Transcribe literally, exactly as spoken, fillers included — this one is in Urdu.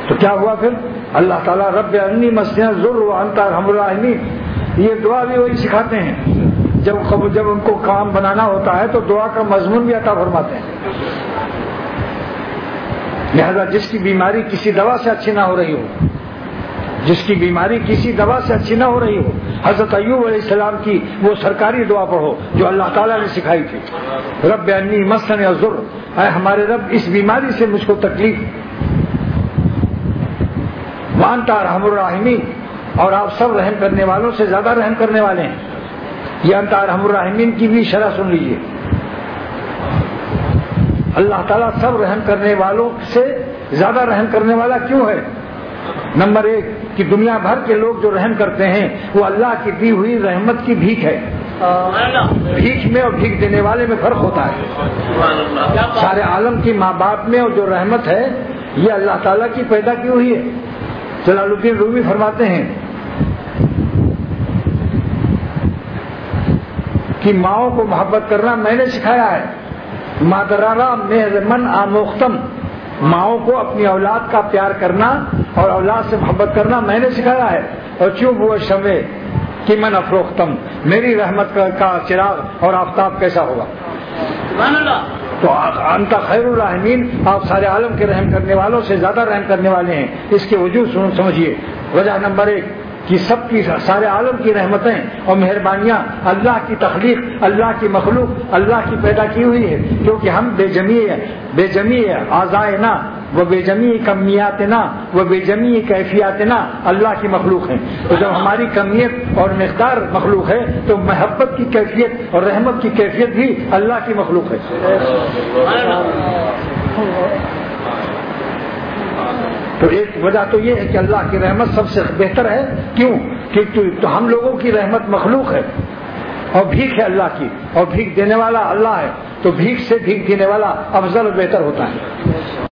تو کیا ہوا پھر؟ اللہ تعالیٰ رب انی مسنی الضر وانت ارحم الراحمین، یہ دعا بھی وہی سکھاتے ہیں، جب جب ان کو کام بنانا ہوتا ہے تو دعا کا مضمون بھی عطا فرماتے ہیں۔ لہذا جس کی بیماری کسی دوا سے اچھی نہ ہو رہی ہو، جس کی بیماری کسی دوا سے اچھی نہ ہو رہی ہو، حضرت ایوب علیہ السلام کی وہ سرکاری دعا پڑھو جو اللہ تعالیٰ نے سکھائی تھی، رب انی مسنی الضر، اے ہمارے رب اس بیماری سے مجھ کو تکلیف، وانت ارحم الراحمین، اور آپ سب رحم کرنے والوں سے زیادہ رحم کرنے والے ہیں۔ یہ انت ارحم الراحمین کی بھی شرح سن لیجیے۔ اللہ تعالیٰ سب رحم کرنے والوں سے زیادہ رحم کرنے والا کیوں ہے؟ نمبر ایک کہ دنیا بھر کے لوگ جو رحم کرتے ہیں وہ اللہ کی دی ہوئی رحمت کی بھیک ہے۔ بھیک میں اور بھیک دینے والے میں فرق ہوتا ہے۔ سارے عالم کی ماں باپ میں اور جو رحمت ہے یہ اللہ تعالیٰ کی پیدا کی ہوئی ہے۔ جلال الدین رومی فرماتے ہیں کہ ماؤں کو محبت کرنا میں نے سکھایا ہے، مادرارا من آموختم، ماؤں کو اپنی اولاد کا پیار کرنا اور اولاد سے محبت کرنا میں نے سکھایا ہے، اور چوب ہوا شمع کہ من افروختم، میری رحمت کا چراغ اور آفتاب کیسا ہوگا؟ تو انت خیر الراحمین، آپ سارے عالم کے رحم کرنے والوں سے زیادہ رحم کرنے والے ہیں۔ اس کے وجود سمجھیے۔ وجہ نمبر ایک کہ سب کی سارے عالم کی رحمتیں اور مہربانیاں اللہ کی تخلیق، اللہ کی مخلوق، اللہ کی پیدا کی ہوئی ہے، کیونکہ ہم بے جمی بے جمی اعضائنا و بے جمی کمیاتنا و بے جمی کیفیاتنا اللہ کی مخلوق ہیں۔ تو جب ہماری کمیت اور مقدار مخلوق ہے تو محبت کی کیفیت اور رحمت کی کیفیت بھی اللہ کی مخلوق ہے۔ تو ایک وجہ تو یہ ہے کہ اللہ کی رحمت سب سے بہتر ہے، کیوں کہ تو ہم لوگوں کی رحمت مخلوق ہے اور بھیک ہے اللہ کی، اور بھیک دینے والا اللہ ہے، تو بھیک سے بھیک دینے والا افضل و بہتر ہوتا ہے۔